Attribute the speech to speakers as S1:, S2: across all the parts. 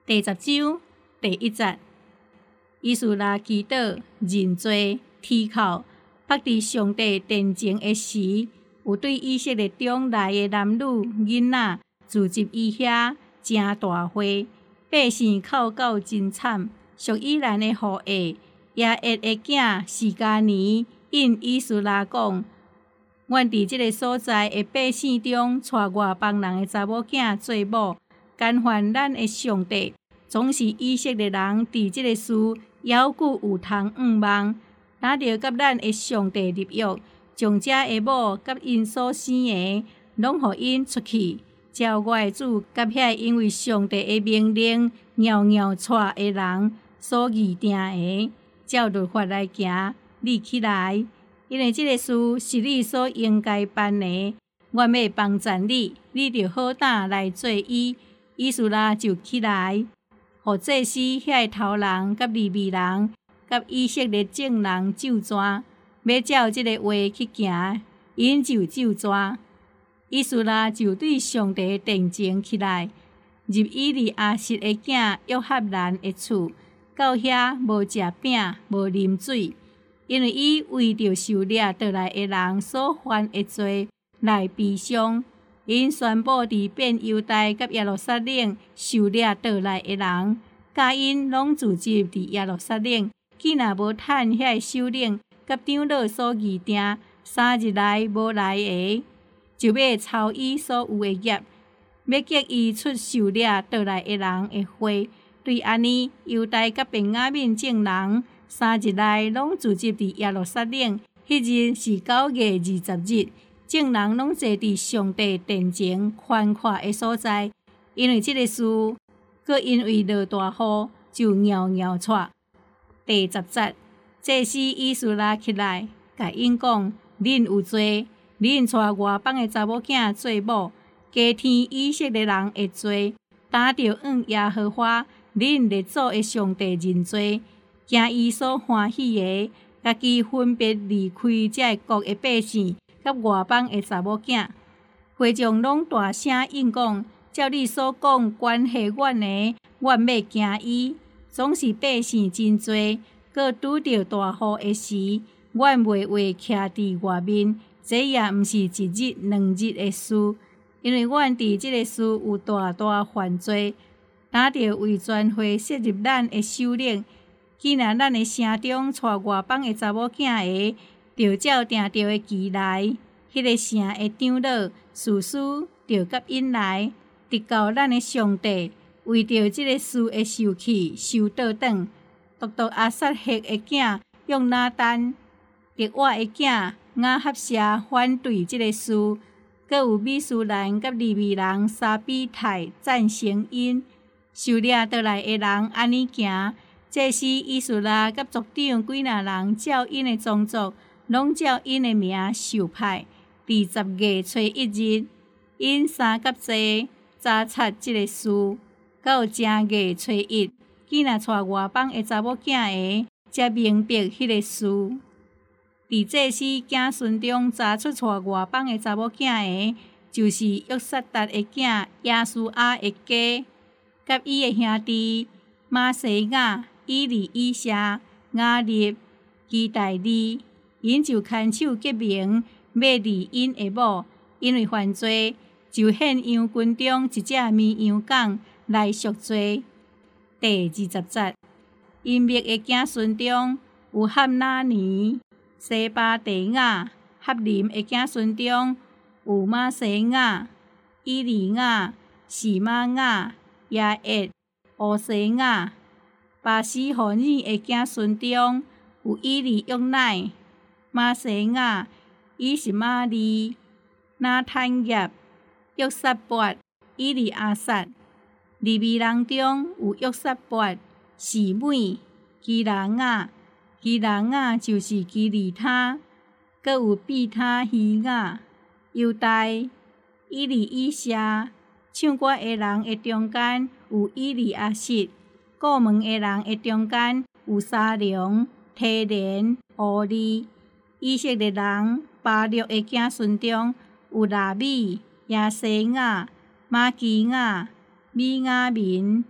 S1: 第10章第1节，以斯拉祈祷认罪啼哭，伏伫上帝殿前的时，有对以色列中来的男女囡仔聚集伊遐，真大会，百姓哭到真惨。属以兰的后裔亚ဧ的囝示迦尼应以斯拉讲：阮伫即个所在的百姓中，娶外邦人的查某囝做某，干犯咱的上帝。总是以色列人伫即个事犹久有通仰望，若着甲咱的上帝立约，将遮的某甲因所生的，拢互因出去。照我的主甲遐因为上帝的命令袅袅娶的人所议定的，照律法来行，你起来，因为即个事是你所应该办的。阮要帮赞你，你着好胆来做伊。以斯拉就起来，互祭司遐头人、甲利未人、甲以色列众人咒詛，要照即个话去行，因就咒詛。以斯拉就对上帝殿前起来，入以利亚实的囝约翰兰的厝，到遐无食饼，无啉水，因为伊为着受掠倒来的人所犯的罪来悲伤。因宣布伫遍犹大甲耶路撒冷受掠倒来的人，甲因拢聚集伫耶路撒冷，既若无趁遐个首领甲长老所议定3日内无来的，就要抄伊所有的业，要激伊出受掠倒来的人的话。对安尼，犹大甲便雅悯众人3日内拢聚集伫耶路撒冷。迄日是9月20日，众人拢坐伫上帝殿前宽阔的所在。因为即个事，搁因为落大雨，就袅袅带。第10节，祭司以斯拉起来，甲因讲：恁有罪，恁娶外邦的查某囝做某，加添以色列人的罪，打着向耶和华恁列祖的上帝认罪，行伊所欢喜的，家己分别离开这国的百姓甲外邦的查某囝。会众拢大声应讲：照你所讲关系阮的，阮要行伊。总是百姓真多，搁拄着大雨的时，阮袂话徛伫外面，这也毋是一日2日的事。因为阮伫即个事有大大犯罪，若着为全会设入咱的首领。既然咱的城中娶外邦的查某囝的，着照定着的期来，迄个城的长老、士师着甲因来，直到咱的上帝为着即个事的受气受倒转。独阿撒黑的囝约拿单，得我的囝雅哈舍反对即个事，搁有米斯兰甲利未人沙比泰赞成因。受掠倒来的人安尼行，祭司以斯拉甲族长几若人照因的宗族，拢照因的名受派。第10月初1日，因3甲节查察即个事，到正月初1，既若娶外邦的查某囝的，才明白迄个事。伫祭司子孙中查出娶外邦的查某囝的，就是约撒达的囝耶稣亚的家，甲伊的兄弟马西亚、以利以沙、雅利、基大利。因就牵手结盟，要离因的某，因为犯罪，就献羊群中一只绵羊犅来赎罪。第20节，因灭的子孙中有哈拿尼、西巴地亚；哈林的子孙中有马西亚、以利亚、示玛亚、亚ဧ、乌西亚；巴西何尼的子孙中有以利约乃、马西亚、以实玛利、拿坦业、约撒拔、以利阿撒。利未人中有约撒拔、示每、基拉雅。基拉雅就是基利他，搁有毕他希雅、犹大、以利以沙。唱歌的人的中间有以利阿瑟，过门的人的中间有沙龙、提连、乌利。以色列人巴录的子孙中有拿米、亚西亚、马基亚、米雅民、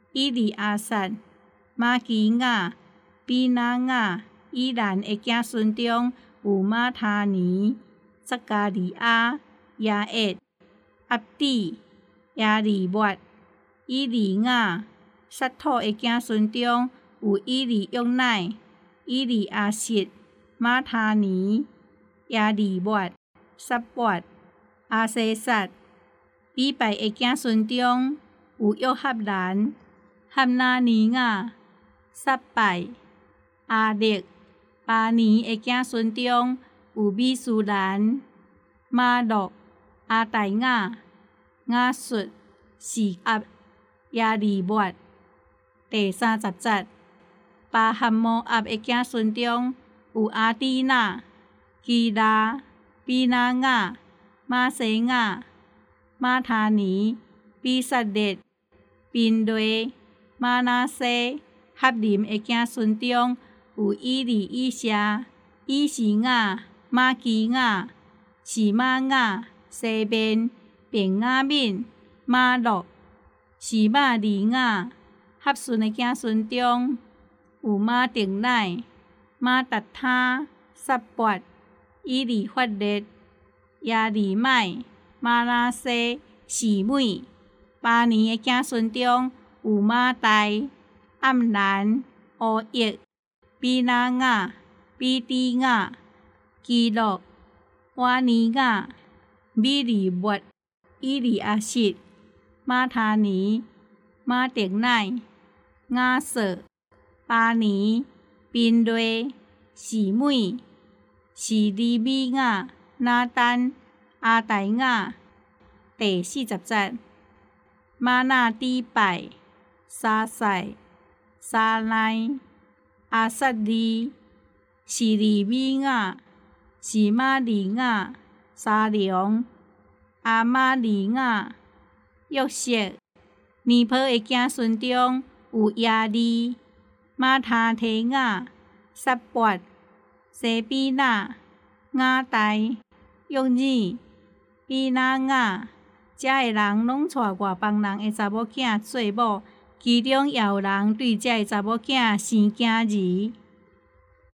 S1: 伊利阿撒、马基雅、比拿雅。以兰的子孙中有马他尼、撒加利亚、亚厄、압底、亚利末、以利雅。撒土的子孙中有以利约乃、以利阿实、马他尼、亚利末、撒伯、阿西撒。比拜的子孙中有约合兰、哈纳尼雅、撒拜、阿勒。巴尼的子孙中有米苏兰、马洛、阿代雅、雅述、示押、亚利末。第30节，巴哈摩押的子孙中有阿底那、基拉、比拿雅、马西雅、马他尼、比撒列、宾雷、马拿西。哈林的子孙中有以利以谢、以西雅、马基雅、示玛雅、西面、便雅悯、马洛、示玛利雅。合顺的子孙中有马丁乃、马达他、撒伯、以利法列、亚利麦、马拉西、示每。巴尼的子孙中有马代、暗兰、乌益、比拿雅、比底雅、基洛、瓦尼雅、米利末、以利阿实、马他尼、马丁乃、雅瑟、巴尼、宾雷、示每、示利米雅、拿单、阿代雅。第40节，马那底拜、沙塞、沙奈、阿撒利、示利米雅、示玛利雅、沙良、阿玛利雅、约瑟。尼波的子孙中有亚利、马他提雅、撒伯、西比那、雅代、约珥、比拿雅。遮个人拢娶外邦人的查某囝做某，其中也有人对遮个查某囝生囝儿。